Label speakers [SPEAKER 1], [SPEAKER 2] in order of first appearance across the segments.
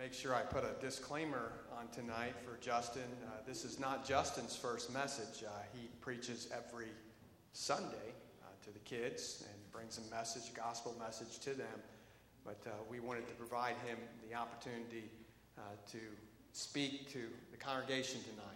[SPEAKER 1] make sure I put a disclaimer on tonight for Justin. This is not Justin's first message. He preaches every Sunday to the kids and brings a message, a gospel message to them. But we wanted to provide him the opportunity to speak to the congregation tonight.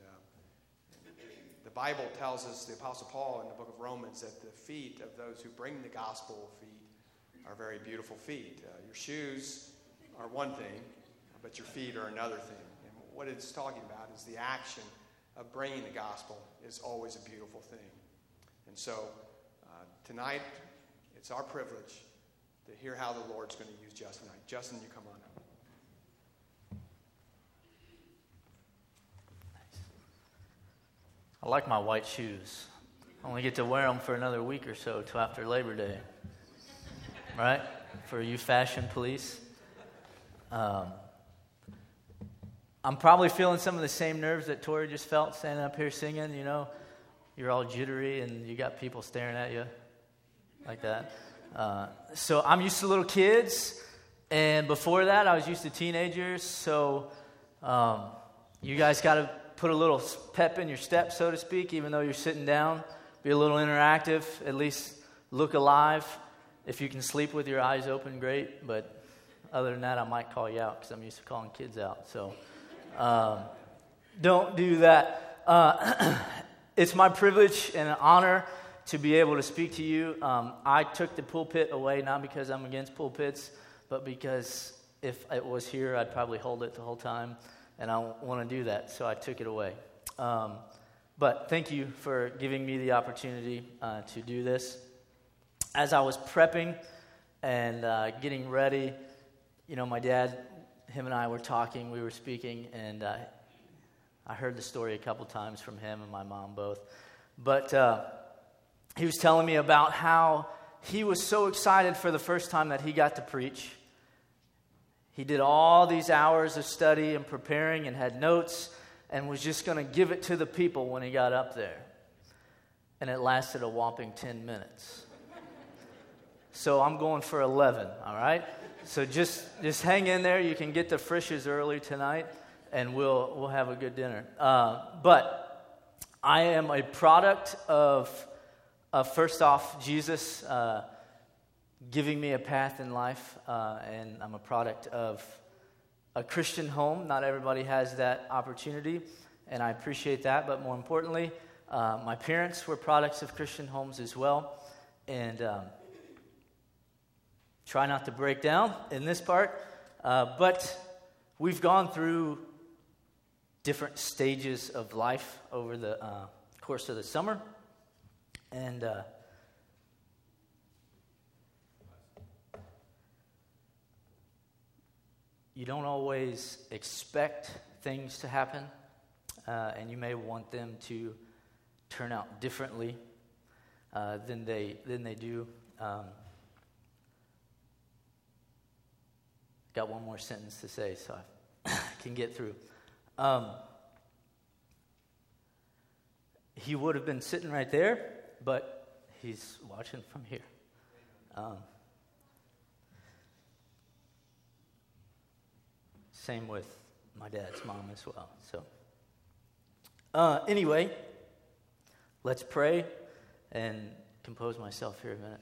[SPEAKER 1] The Bible tells us, the Apostle Paul in the book of Romans, that the feet of those who bring the gospel feet are very beautiful feet. Your shoes are one thing, but your feet are another thing. And what it's talking about is the action of bringing the gospel is always a beautiful thing. And so tonight, it's our privilege to hear how the Lord's going to use Justin tonight. Justin, you come on up.
[SPEAKER 2] I like my white shoes. I only get to wear them for another week or so till after Labor Day. Right? For you fashion police. I'm probably feeling some of the same nerves that Tori just felt standing up here singing. You know, you're all jittery and you got people staring at you like that. So I'm used to little kids. And before that, I was used to teenagers. So you guys got to put a little pep in your step, so to speak, even though you're sitting down. Be a little interactive, at least look alive. If you can sleep with your eyes open, great. But other than that, I might call you out because I'm used to calling kids out. So don't do that. It's my privilege and an honor to be able to speak to you. I took the pulpit away, not because I'm against pulpits, but because if it was here, I'd probably hold it the whole time. And I want to do that, so I took it away. But thank you for giving me the opportunity to do this. As I was prepping and getting ready, you know, my dad, him and I were talking, we were speaking, and I heard the story a couple times from him and my mom both. But he was telling me about how he was so excited for the first time that he got to preach. He did all these hours of study and preparing and had notes and was just going to give it to the people when he got up there. And it lasted a whopping 10 minutes. So I'm going for 11, all right? So just hang in there. You can get the Frisch's early tonight, and we'll have a good dinner. But I am a product of first off, Jesus giving me a path in life, and I'm a product of a Christian home. Not everybody has that opportunity, and I appreciate that. But more importantly, my parents were products of Christian homes as well. And try not to break down in this part, but we've gone through different stages of life over the course of the summer, and you don't always expect things to happen, and you may want them to turn out differently than they do. Got one more sentence to say, so I can get through. He would have been sitting right there, but he's watching from here. Same with my dad's mom as well. So, anyway, let's pray and compose myself here a minute.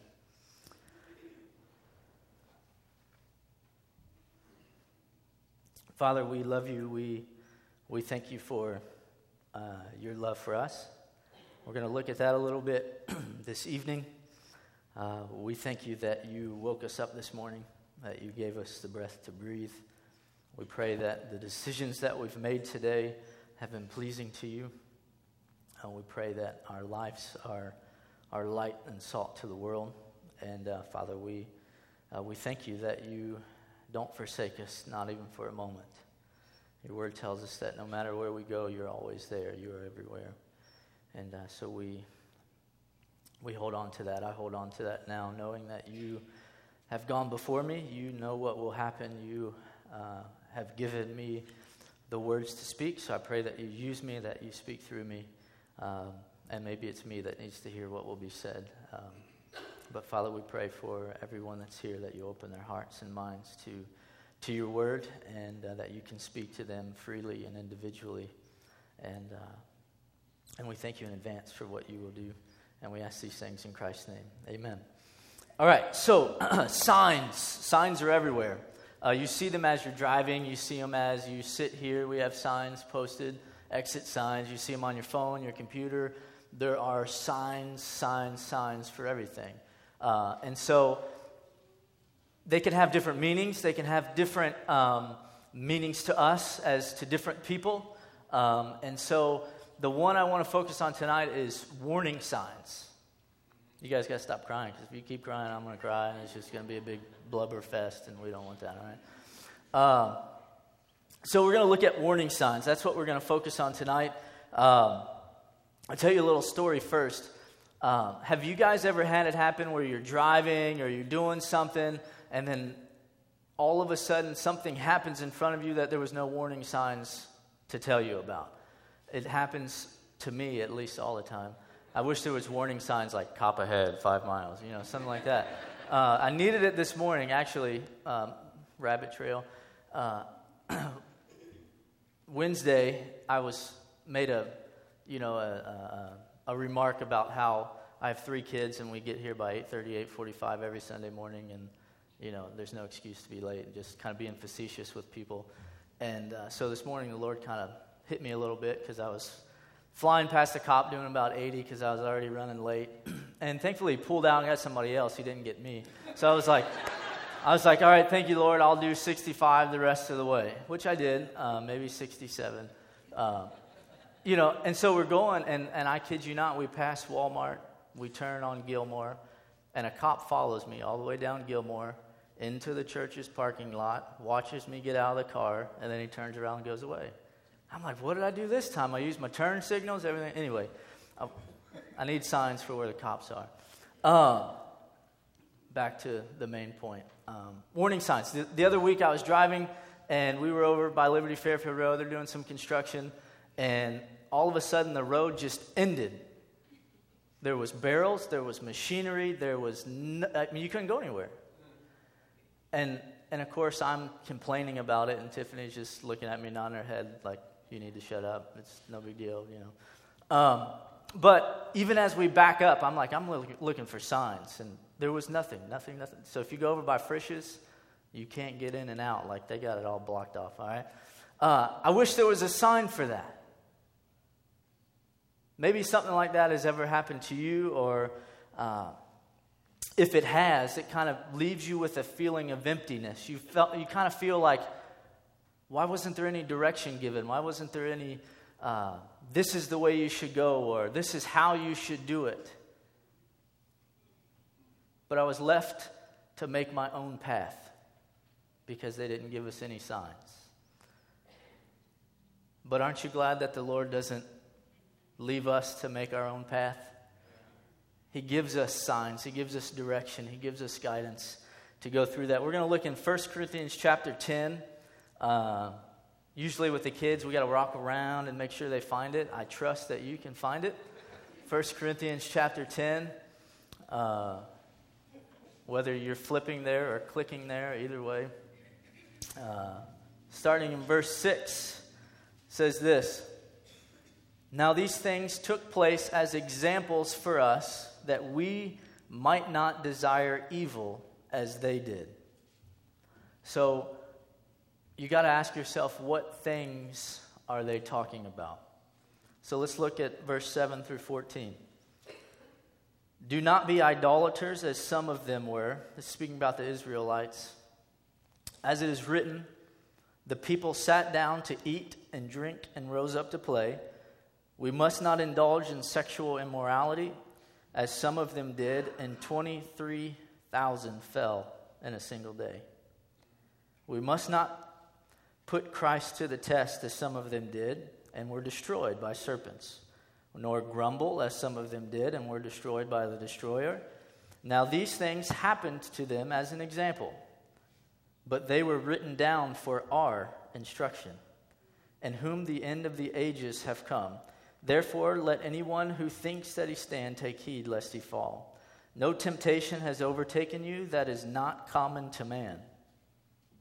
[SPEAKER 2] Father, we love you. We thank you for your love for us. We're going to look at that a little bit this evening. We thank you that you woke us up this morning, that you gave us the breath to breathe. We pray that the decisions that we've made today have been pleasing to you. And we pray that our lives are light and salt to the world. And Father, we thank you that you don't forsake us, not even for a moment. Your word tells us that no matter where we go, you're always there. You are everywhere. And so we hold on to that. I hold on to that now, knowing that you have gone before me. You know what will happen. You have given me the words to speak. So I pray that you use me, that you speak through me. And maybe it's me that needs to hear what will be said. But Father, we pray for everyone that's here that you open their hearts and minds to your word, and that you can speak to them freely and individually. And we thank you in advance for what you will do. And we ask these things in Christ's name. Amen. All right, so signs. Signs are everywhere. You see them as you're driving. You see them as you sit here. We have signs posted, exit signs. You see them on your phone, your computer. There are signs for everything. And so they can have different meanings. They can have different meanings to us as to different people. And so the one I want to focus on tonight is warning signs. You guys got to stop crying, because if you keep crying, I'm going to cry, and it's just going to be a big blubber fest, and we don't want that, all right? So we're going to look at warning signs. That's what we're going to focus on tonight. I'll tell you a little story first. Have you guys ever had it happen where you're driving or you're doing something, and then all of a sudden something happens in front of you that there was no warning signs to tell you about? It happens to me at least all the time. I wish there was warning signs like cop ahead, 5 miles, something like that. I needed it this morning, actually, rabbit trail. Wednesday, I made a remark about how I have 3 kids and we get here by 8:30, 8:45 every Sunday morning, and there's no excuse to be late, just kind of being facetious with people. And so this morning the Lord kind of hit me a little bit, because I was flying past the cop doing about 80 because I was already running late. And thankfully he pulled out and got somebody else. He didn't get me. So I was like, all right, thank you, Lord. I'll do 65 the rest of the way, which I did, maybe 67. And so we're going, and I kid you not, we pass Walmart. We turn on Gilmore, and a cop follows me all the way down Gilmore into the church's parking lot, watches me get out of the car, and then he turns around and goes away. I'm like, what did I do this time? I used my turn signals, everything. Anyway, I need signs for where the cops are. Back to the main point. Warning signs. The other week I was driving, and we were over by Liberty Fairfield Road. They're doing some construction, and all of a sudden the road just ended. There was barrels, there was machinery, you couldn't go anywhere. And of course I'm complaining about it, and Tiffany's just looking at me, nodding her head like, you need to shut up. It's no big deal, But even as we back up, I'm looking for signs, and there was nothing. So if you go over by Frisch's, you can't get in and out. Like, they got it all blocked off, all right? I wish there was a sign for that. Maybe something like that has ever happened to you, or if it has, it kind of leaves you with a feeling of emptiness. You kind of feel like, why wasn't there any direction given? Why wasn't there any, this is the way you should go, or this is how you should do it? But I was left to make my own path because they didn't give us any signs. But aren't you glad that the Lord doesn't leave us to make our own path? He gives us signs. He gives us direction. He gives us guidance to go through that. We're going to look in 1 Corinthians chapter 10. Usually with the kids, we got to walk around and make sure they find it. I trust that you can find it. 1 Corinthians chapter 10. Whether you're flipping there or clicking there, either way. Starting in verse 6, says this. Now these things took place as examples for us, that we might not desire evil as they did. So you got to ask yourself, what things are they talking about? So let's look at verse 7 through 14. Do not be idolaters, as some of them were. This is speaking about the Israelites. As it is written, the people sat down to eat and drink and rose up to play. We must not indulge in sexual immorality, as some of them did, and 23,000 fell in a single day. We must not put Christ to the test, as some of them did, and were destroyed by serpents. Nor grumble, as some of them did, and were destroyed by the destroyer. Now these things happened to them as an example, but they were written down for our instruction, in whom the end of the ages have come. Therefore, let anyone who thinks that he stand take heed lest he fall. No temptation has overtaken you that is not common to man.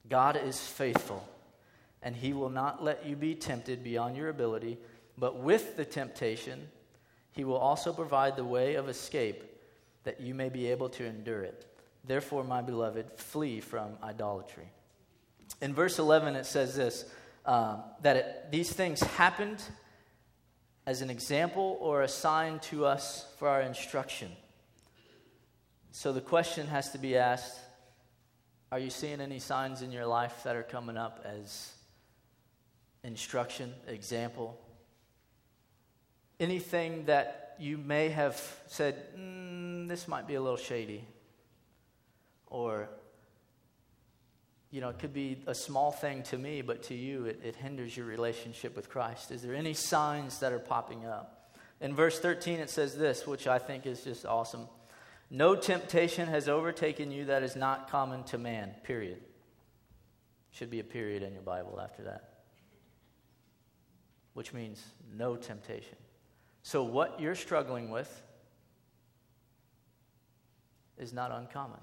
[SPEAKER 2] God is faithful, and he will not let you be tempted beyond your ability, but with the temptation, he will also provide the way of escape that you may be able to endure it. Therefore, my beloved, flee from idolatry. In verse 11, it says this, these things happened as an example or a sign to us for our instruction. So the question has to be asked, are you seeing any signs in your life that are coming up as instruction, example? Anything that you may have said, this might be a little shady. Or, it could be a small thing to me, but to you it hinders your relationship with Christ. Is there any signs that are popping up? In verse 13 it says this, which I think is just awesome. No temptation has overtaken you that is not common to man, period. Should be a period in your Bible after that. Which means no temptation. So what you're struggling with is not uncommon.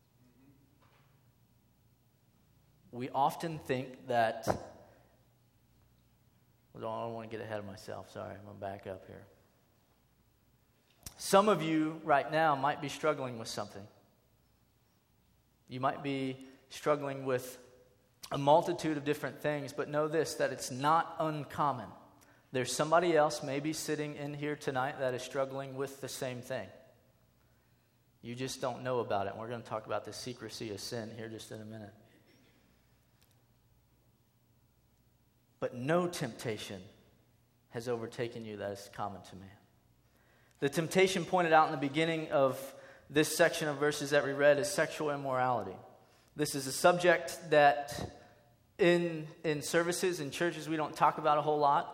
[SPEAKER 2] We often think that, I don't want to get ahead of myself, sorry, I'm going to back up here. Some of you right now might be struggling with something. You might be struggling with a multitude of different things, but know this, that it's not uncommon. There's somebody else maybe sitting in here tonight that is struggling with the same thing. You just don't know about it. And we're going to talk about the secrecy of sin here just in a minute. But no temptation has overtaken you that is common to man. The temptation pointed out in the beginning of this section of verses that we read is sexual immorality. This is a subject that in services, in churches, we don't talk about a whole lot.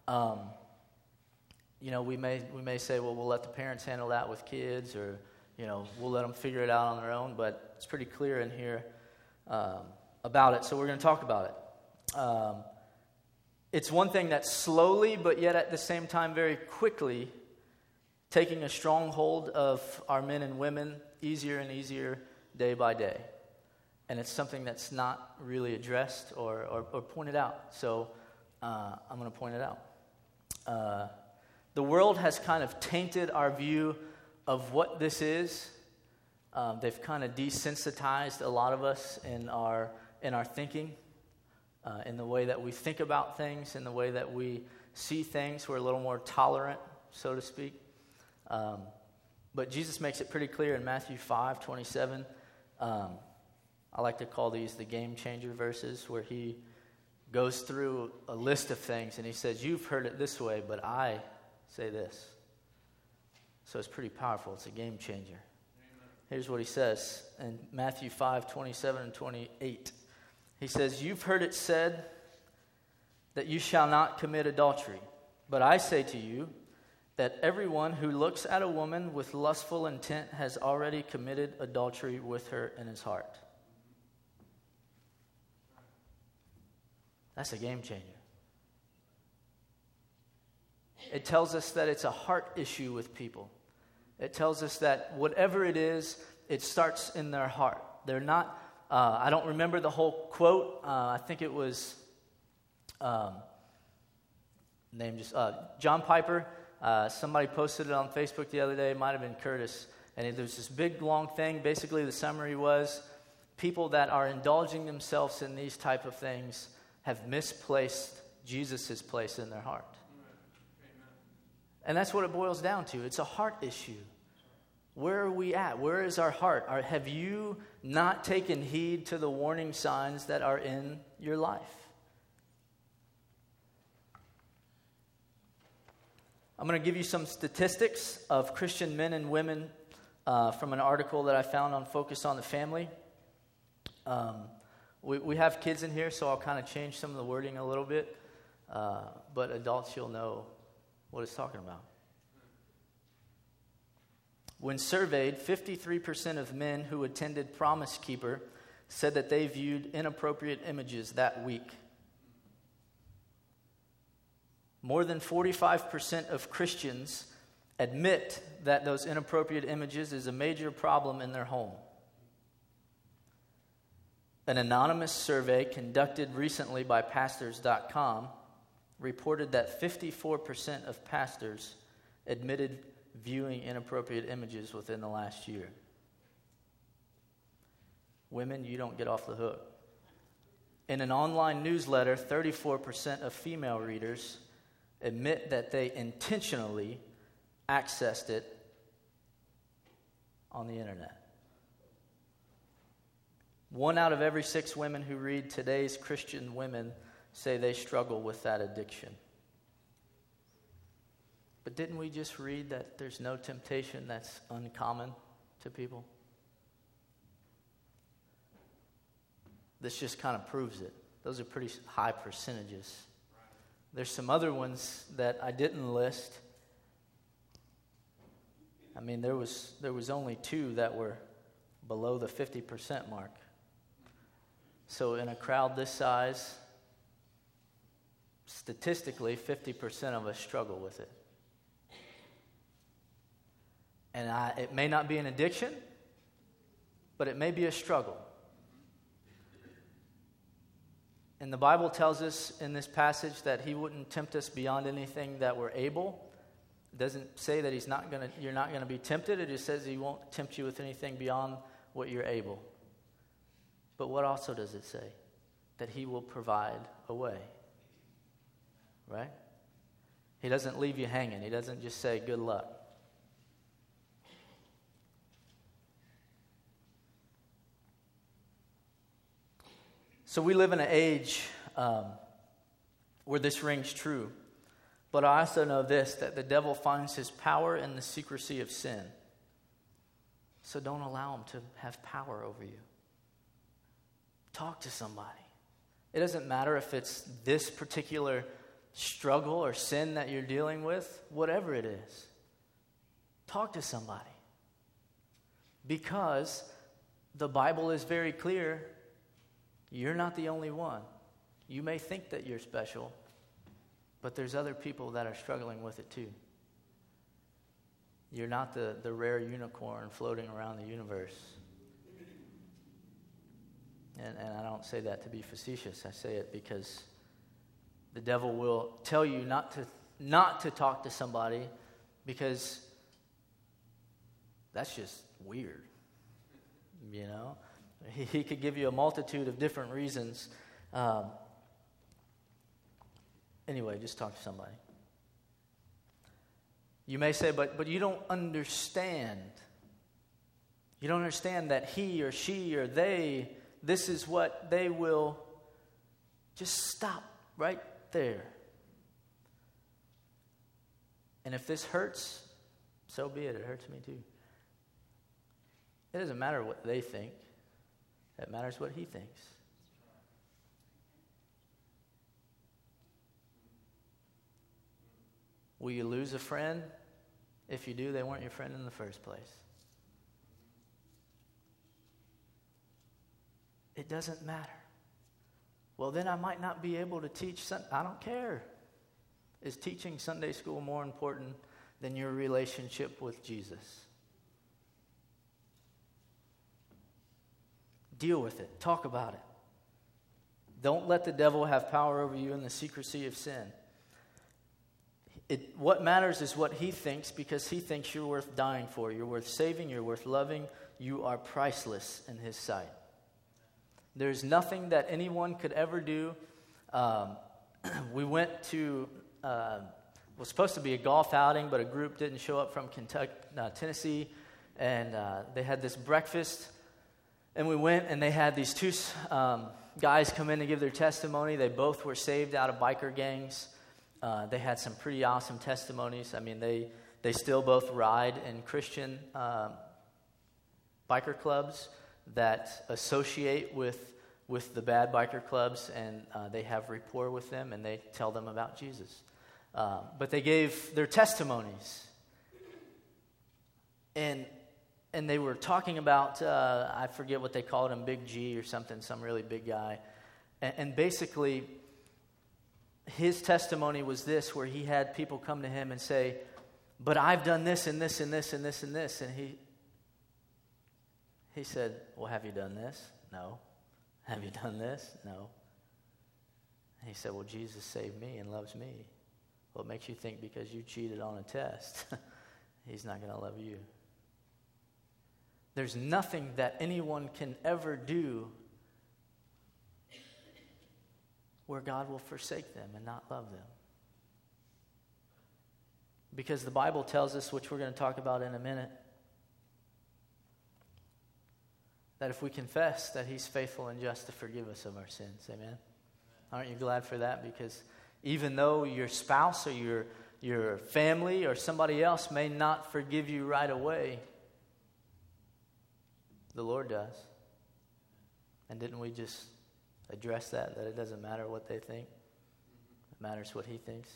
[SPEAKER 2] We may say, well, we'll let the parents handle that with kids, or, we'll let them figure it out on their own, but it's pretty clear in here about it, so we're going to talk about it. It's one thing that's slowly, but yet at the same time very quickly, taking a strong hold of our men and women easier and easier day by day. And it's something that's not really addressed or pointed out. So I'm going to point it out. The world has kind of tainted our view of what this is. They've kind of desensitized a lot of us in our thinking, in the way that we think about things, in the way that we see things. We're a little more tolerant, so to speak. But Jesus makes it pretty clear in Matthew 5:27. I like to call these the game changer verses, where he goes through a list of things and he says, you've heard it this way, but I say this. So it's pretty powerful. It's a game changer. Amen. Here's what he says in Matthew 5:27 and 28. He says, you've heard it said that you shall not commit adultery. But I say to you that everyone who looks at a woman with lustful intent has already committed adultery with her in his heart. That's a game changer. It tells us that it's a heart issue with people. It tells us that whatever it is, it starts in their heart. They're not, I don't remember the whole quote. I think it was, John Piper. Somebody posted it on Facebook the other day. It might have been Curtis. And there's this big, long thing. Basically, the summary was, people that are indulging themselves in these type of things have misplaced Jesus' place in their heart. And that's what it boils down to. It's a heart issue. Where are we at? Where is our heart? Have you not taken heed to the warning signs that are in your life? I'm going to give you some statistics of Christian men and women from an article that I found on Focus on the Family. We have kids in here, so I'll kind of change some of the wording a little bit. But adults, you'll know what it's talking about. When surveyed, 53% of men who attended Promise Keeper said that they viewed inappropriate images that week. More than 45% of Christians admit that those inappropriate images is a major problem in their home. An anonymous survey conducted recently by Pastors.com reported that 54% of pastors admitted viewing inappropriate images within the last year. Women, you don't get off the hook. In an online newsletter, 34% of female readers admit that they intentionally accessed it on the internet. 1 out of every 6 women who read today's Christian women say they struggle with that addiction. But didn't we just read that there's no temptation that's uncommon to people? This just kind of proves it. Those are pretty high percentages. There's some other ones that I didn't list. I mean, there was only 2 that were below the 50% mark. So in a crowd this size, statistically, 50% of us struggle with it. And it may not be an addiction, but it may be a struggle. And the Bible tells us in this passage that he wouldn't tempt us beyond anything that we're able. It doesn't say that you're not going to be tempted. It just says he won't tempt you with anything beyond what you're able. But what also does it say? That he will provide a way. Right? He doesn't leave you hanging. He doesn't just say, good luck. So we live in an age where this rings true. But I also know this, that the devil finds his power in the secrecy of sin. So don't allow him to have power over you. Talk to somebody. It doesn't matter if it's this particular struggle or sin that you're dealing with, whatever it is. Talk to somebody. Because the Bible is very clear, you're not the only one. You may think that you're special, but there's other people that are struggling with it too. You're not the rare unicorn floating around the universe. And I don't say that to be facetious. I say it because the devil will tell you not to talk to somebody because that's just weird. You know? He could give you a multitude of different reasons. Anyway, just talk to somebody. You may say, but you don't understand. You don't understand that he or she or they, this is what they will. Just stop right there. And if this hurts, so be it. It hurts me too. It doesn't matter what they think. It matters what he thinks. Will you lose a friend? If you do, they weren't your friend in the first place. It doesn't matter. Well, then I might not be able to teach. I don't care. Is teaching Sunday school more important than your relationship with Jesus? Deal with it. Talk about it. Don't let the devil have power over you in the secrecy of sin. What matters is what he thinks, because he thinks you're worth dying for. You're worth saving. You're worth loving. You are priceless in his sight. There's nothing that anyone could ever do. We went to, was supposed to be a golf outing, but a group didn't show up from Tennessee, and they had this breakfast, and we went, and they had these 2 guys come in to give their testimony. They both were saved out of biker gangs. They had some pretty awesome testimonies. I mean, they still both ride in Christian biker clubs that associate with the bad biker clubs, and they have rapport with them, and they tell them about Jesus. But they gave their testimonies, and they were talking about, I forget what they called him, Big G or something, some really big guy. And basically, his testimony was this, where he had people come to him and say, but I've done this and this and this and this and this. And he said, well, have you done this? No. Have you done this? No. And he said, well, Jesus saved me and loves me. What makes you think because you cheated on a test, he's not going to love you? There's nothing that anyone can ever do where God will forsake them and not love them. Because the Bible tells us, which we're going to talk about in a minute, that if we confess that he's faithful and just to forgive us of our sins. Amen? Aren't you glad for that? Because even though your spouse or your family or somebody else may not forgive you right away, the Lord does. And didn't we just address that it doesn't matter what they think? It matters what he thinks.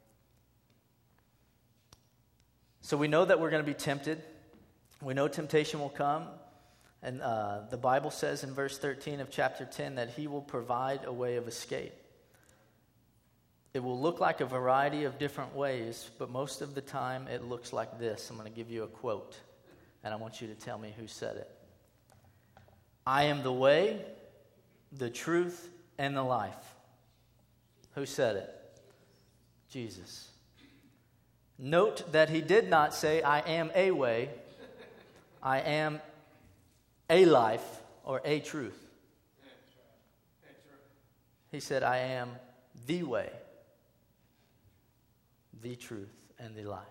[SPEAKER 2] So we know that we're going to be tempted. We know temptation will come. And the Bible says in verse 13 of chapter 10 that he will provide a way of escape. It will look like a variety of different ways, but most of the time it looks like this. I'm going to give you a quote, and I want you to tell me who said it. I am the way, the truth, and the life. Who said it? Jesus. Note that he did not say, I am a way, I am a life, or a truth. He said, I am the way, the truth, and the life.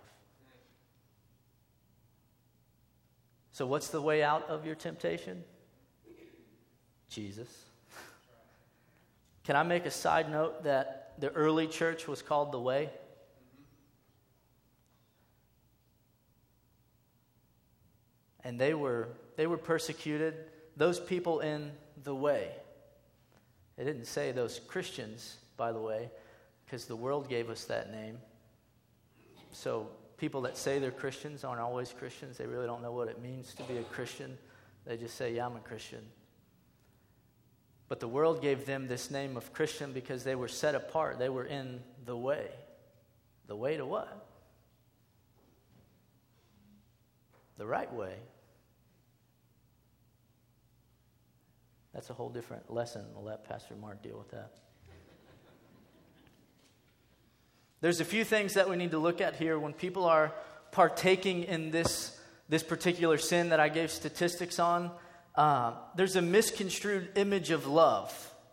[SPEAKER 2] So what's the way out of your temptation? Jesus. Can I make a side note that the early church was called the Way? And they were persecuted, those people in the way. It didn't say those Christians, by the way, because the world gave us that name. So people that say they're Christians aren't always Christians. They really don't know what it means to be a Christian. They just say, yeah, I'm a Christian. But the world gave them this name of Christian because they were set apart. They were in the way. The way to what? The right way. That's a whole different lesson. We'll let Pastor Mark deal with that. There's a few things that we need to look at here when people are partaking in this particular sin that I gave statistics on. There's a misconstrued image of love.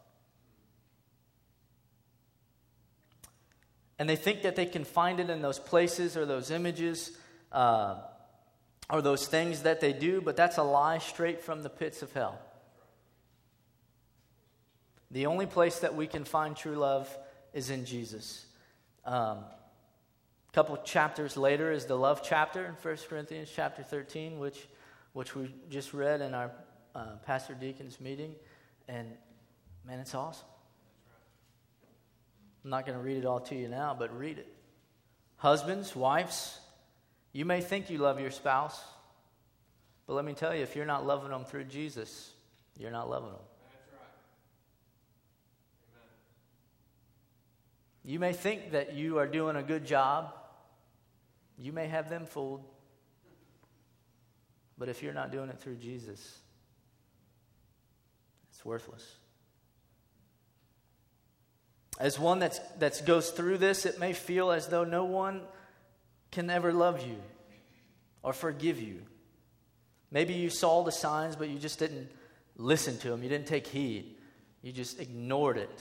[SPEAKER 2] And they think that they can find it in those places or those images or those things that they do, but that's a lie straight from the pits of hell. The only place that we can find true love is in Jesus. A couple chapters later is the love chapter in 1 Corinthians chapter 13, which we just read in our Pastor Deacon's meeting. And, man, it's awesome. I'm not going to read it all to you now, but read it. Husbands, wives, you may think you love your spouse, but let me tell you, if you're not loving them through Jesus, you're not loving them. You may think that you are doing a good job. You may have them fooled. But if you're not doing it through Jesus, it's worthless. As one that goes through this, it may feel as though no one can ever love you or forgive you. Maybe you saw the signs, but you just didn't listen to them. You didn't take heed. You just ignored it.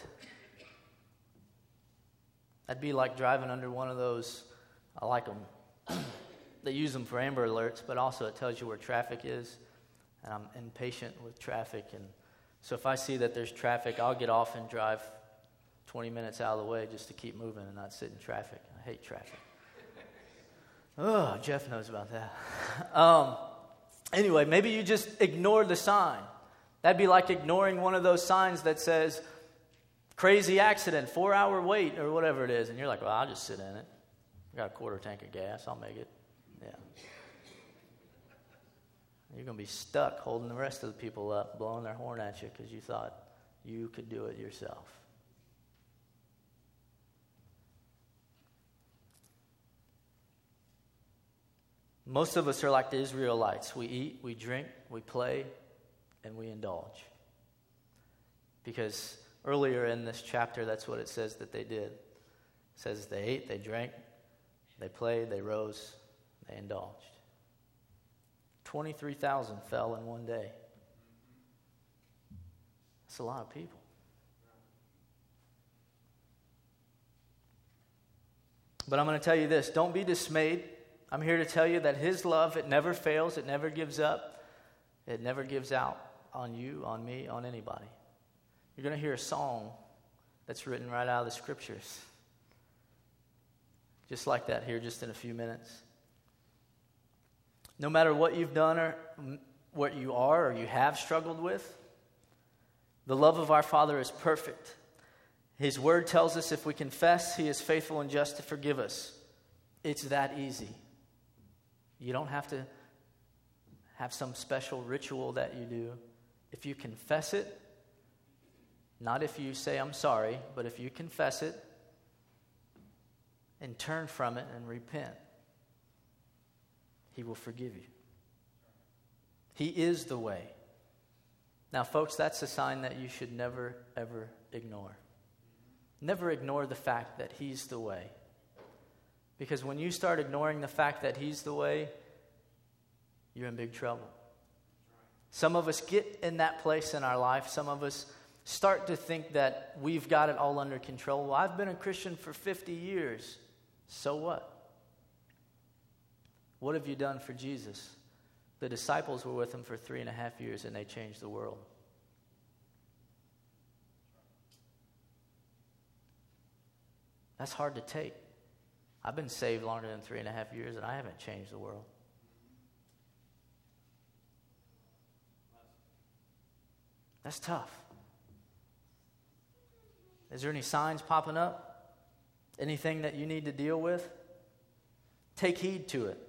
[SPEAKER 2] That'd be like driving under one of those, I like them. They use them for Amber Alerts, but also it tells you where traffic is. And I'm impatient with traffic. And so if I see that there's traffic, I'll get off and drive 20 minutes out of the way just to keep moving and not sit in traffic. I hate traffic. Oh, Jeff knows about that. Anyway, maybe you just ignore the sign. That'd be like ignoring one of those signs that says, crazy accident, 4-hour wait, or whatever it is. And you're like, well, I'll just sit in it. I got a quarter tank of gas. I'll make it. Yeah. You're going to be stuck holding the rest of the people up, blowing their horn at you because you thought you could do it yourself. Most of us are like the Israelites. We eat, we drink, we play, and we indulge. Because earlier in this chapter, that's what it says that they did. It says they ate, they drank, they played, they rose, they indulged. 23,000 fell in one day. That's a lot of people. But I'm going to tell you this, don't be dismayed. I'm here to tell you that His love, it never fails, it never gives up, it never gives out on you, on me, on anybody. You're going to hear a song that's written right out of the Scriptures. Just like that here, just in a few minutes. No matter what you've done or what you are or you have struggled with, the love of our Father is perfect. His word tells us if we confess, He is faithful and just to forgive us. It's that easy. You don't have to have some special ritual that you do. If you confess it, not if you say, I'm sorry, but if you confess it and turn from it and repent, He will forgive you. He is the way. Now, folks, that's a sign that you should never, ever ignore. Never ignore the fact that He's the way. Because when you start ignoring the fact that He's the way, you're in big trouble. Some of us get in that place in our life. Some of us start to think that we've got it all under control. Well, I've been a Christian for 50 years. So what? What have you done for Jesus? The disciples were with Him for 3.5 years and they changed the world. That's hard to take. I've been saved longer than 3.5 years and I haven't changed the world. That's tough. Is there any signs popping up? Anything that you need to deal with? Take heed to it.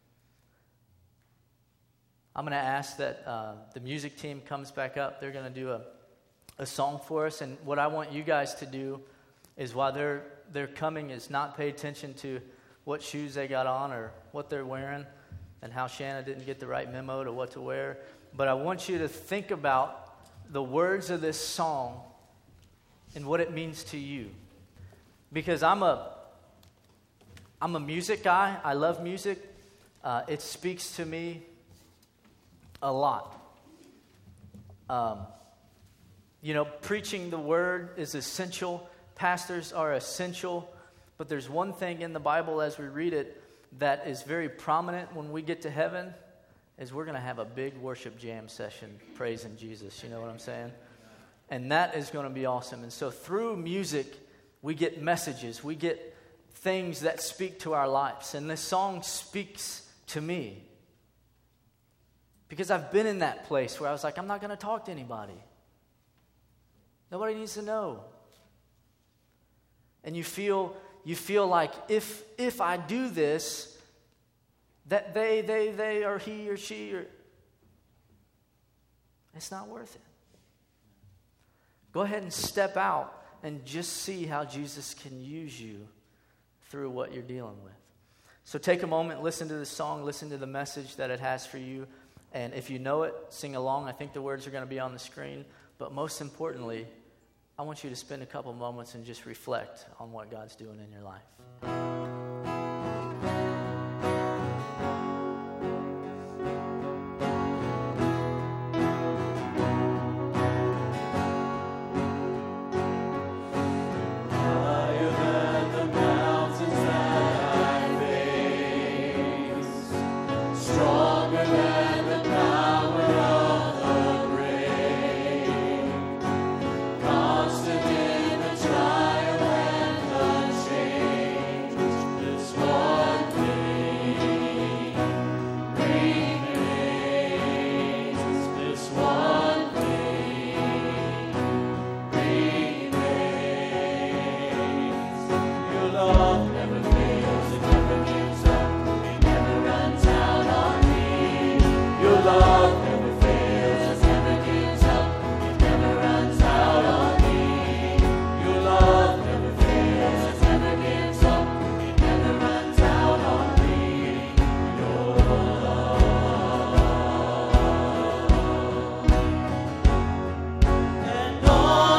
[SPEAKER 2] I'm going to ask that the music team comes back up. They're going to do a song for us. And what I want you guys to do is while they're coming is not pay attention to what shoes they got on or what they're wearing and how Shanna didn't get the right memo to what to wear. But I want you to think about the words of this song and what it means to you. Because I'm a music guy. I love music. It speaks to me a lot. Preaching the word is essential. Pastors are essential. But there's one thing in the Bible as we read it that is very prominent when we get to heaven is we're going to have a big worship jam session praising Jesus. You know what I'm saying? And that is going to be awesome. And so through music, we get messages. We get things that speak to our lives. And this song speaks to me. Because I've been in that place where I was like, I'm not going to talk to anybody. Nobody needs to know. And you feel like if I do this, that they or he or she, it's not worth it. Go ahead and step out and just see how Jesus can use you through what you're dealing with. So take a moment, listen to the song, listen to the message that it has for you. And if you know it, sing along. I think the words are going to be on the screen. But most importantly, I want you to spend a couple moments and just reflect on what God's doing in your life.
[SPEAKER 3] All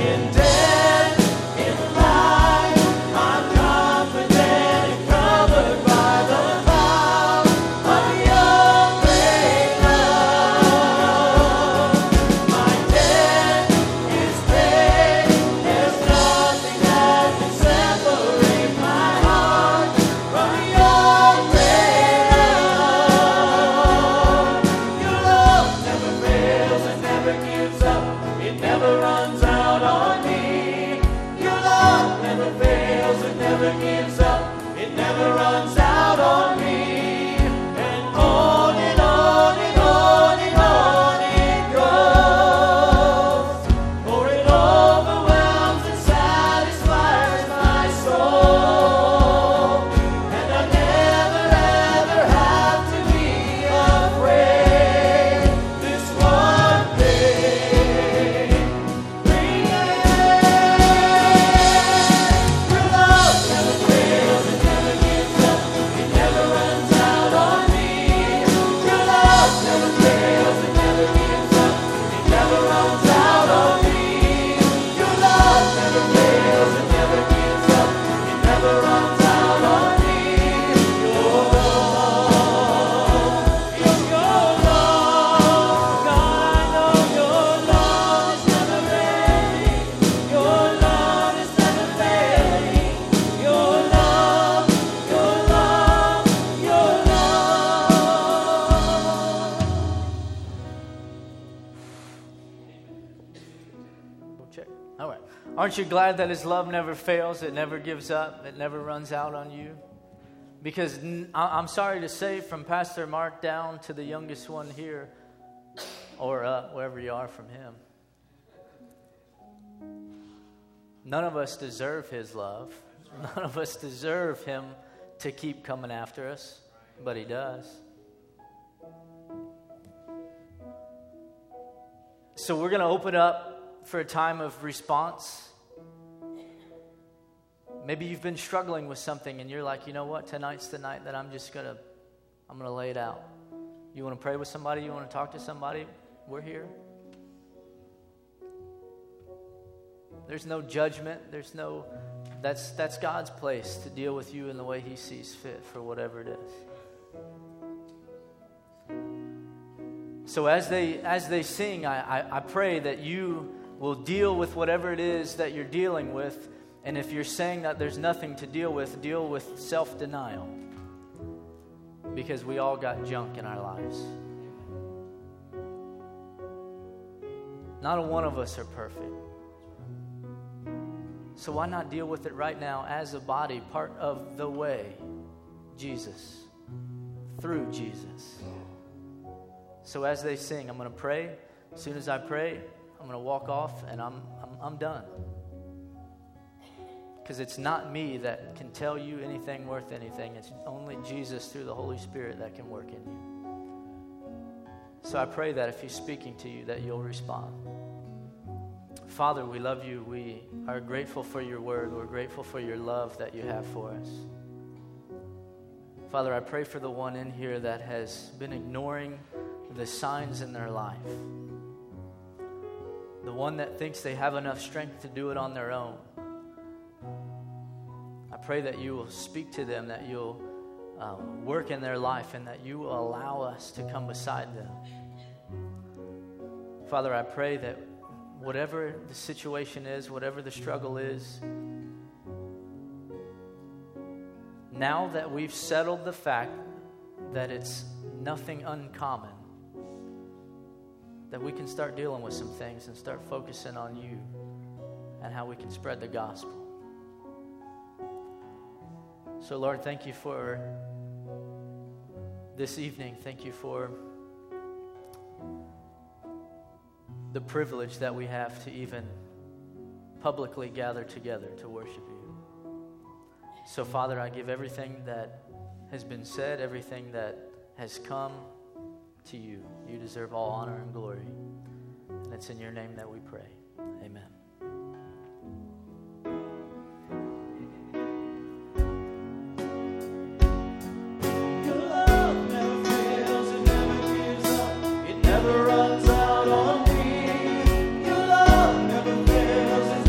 [SPEAKER 2] Aren't you glad that his love never fails, it never gives up, it never runs out on you? Because I'm sorry to say, from Pastor Mark down to the youngest one here, or up, wherever you are from him, none of us deserve his love. None of us deserve him to keep coming after us, but he does. So we're going to open up for a time of response. Maybe you've been struggling with something and you're like, you know what, tonight's the night that I'm going to lay it out. You want to pray with somebody? You want to talk to somebody? We're here. There's no judgment. That's God's place to deal with you in the way he sees fit for whatever it is. So as they sing, I pray that you will deal with whatever it is that you're dealing with. And if you're saying that there's nothing to deal with self-denial. Because we all got junk in our lives. Not a one of us are perfect. So why not deal with it right now as a body, part of the way, Jesus, through Jesus. So as they sing, I'm going to pray. As soon as I pray, I'm going to walk off and I'm done. Because it's not me that can tell you anything worth anything. It's only Jesus through the Holy Spirit that can work in you. So I pray that if he's speaking to you, that you'll respond. Father, we love you. We are grateful for your word. We're grateful for your love that you have for us. Father, I pray for the one in here that has been ignoring the signs in their life. The one that thinks they have enough strength to do it on their own. I pray that you will speak to them, that you'll work in their life, and that you will allow us to come beside them. Father, I pray that whatever the situation is, whatever the struggle is, now that we've settled the fact that it's nothing uncommon, that we can start dealing with some things and start focusing on you and how we can spread the gospel. So, Lord, thank you for this evening. Thank you for the privilege that we have to even publicly gather together to worship you. So, Father, I give everything that has been said, everything that has come to you. You deserve all honor and glory. And it's in your name that we pray. Amen.
[SPEAKER 3] Never runs out on me. Your love never fails.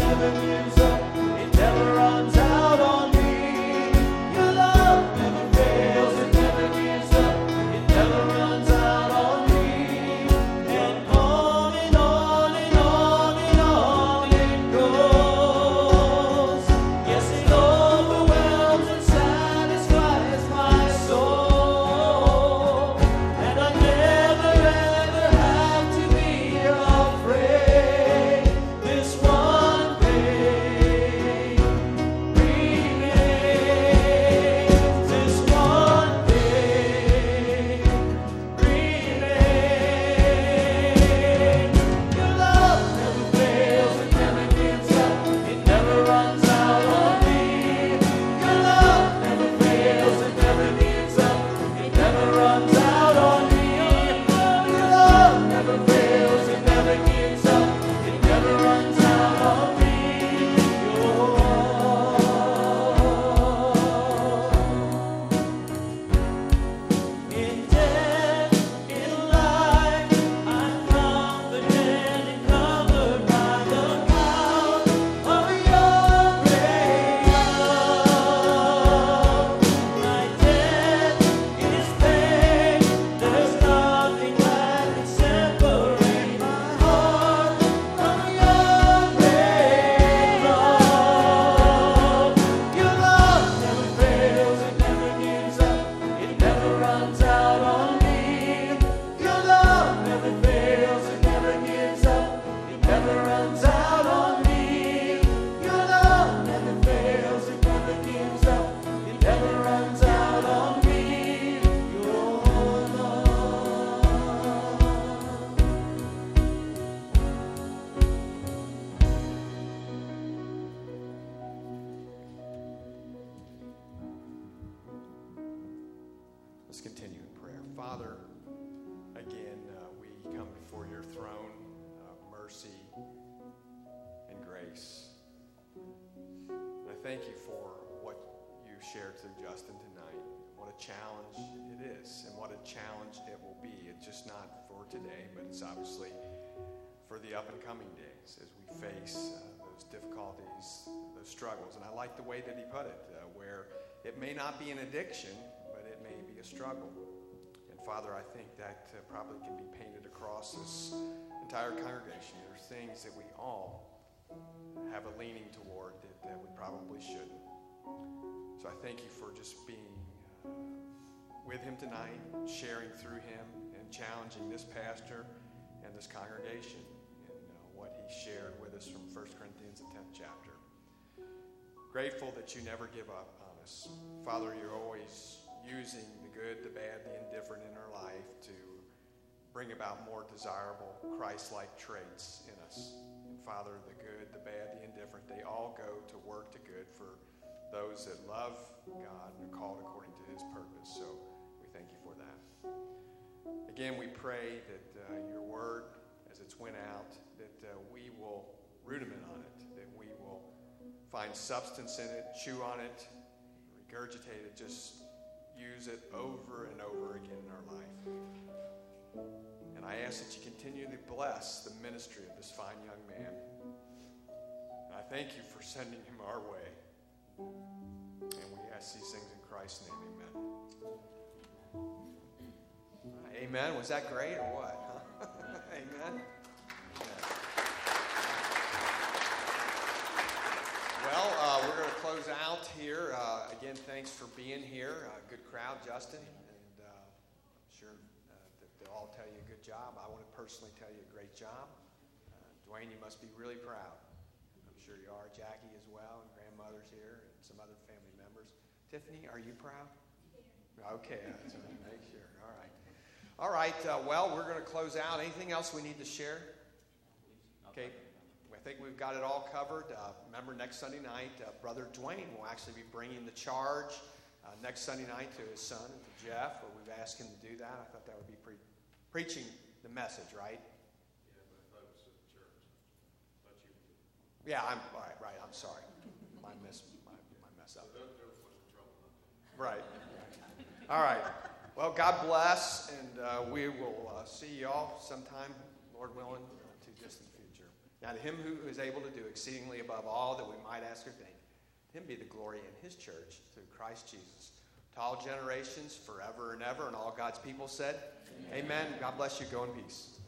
[SPEAKER 1] Father, again, we come before your throne of mercy and grace. And I thank you for what you shared through Justin tonight. What a challenge it is, and what a challenge it will be. It's just not for today, but it's obviously for the up and coming days as we face those difficulties, those struggles. And I like the way that he put it, where it may not be an addiction, but it may be a struggle. And Father, I think that probably can be painted across this entire congregation. There's things that we all have a leaning toward that we probably shouldn't. So I thank you for just being with him tonight, sharing through him, and challenging this pastor and this congregation in what he shared with us from 1 Corinthians, the 10th chapter. Grateful that you never give up on us. Father, you're always using the good, the bad, the indifferent in our life to bring about more desirable Christ-like traits in us. And Father, the good, the bad, the indifferent, they all go to work to good for those that love God and are called according to his purpose. So we thank you for that. Again, we pray that your word, as it's went out, that we will rudiment on it, that we will find substance in it, chew on it, regurgitate it, just use it over and over again in our life. And I ask that you continually bless the ministry of this fine young man. And I thank you for sending him our way. And we ask these things in Christ's name, amen. Amen. Was that great or what? Amen. Well, we're going to close out here. Again, thanks for being here. Good crowd, Justin. And I'm sure that they'll all tell you a good job. I want to personally tell you a great job. Dwayne, you must be really proud. I'm sure you are. Jackie as well, and grandmother's here, and some other family members. Tiffany, are you proud? Okay, that's what I make sure. All right. All right, well, we're going to close out. Anything else we need to share? Okay, I think we've got it all covered. Remember, next Sunday night, Brother Dwayne will actually be bringing the charge next Sunday night to his son and to Jeff, where we've asked him to do that. I thought that would be preaching the message, right?
[SPEAKER 3] Yeah, but I thought it was at the church. I thought you would.
[SPEAKER 1] Yeah, I'm right. I'm sorry. My mess up.
[SPEAKER 3] So there was in trouble.
[SPEAKER 1] Right. All right. Well, God bless, and we will see y'all sometime, Lord willing, to distant future. Now, to him who is able to do exceedingly above all that we might ask or think, to him be the glory in his church through Christ Jesus, to all generations, forever and ever, and all God's people said, Amen. God bless you. Go in peace.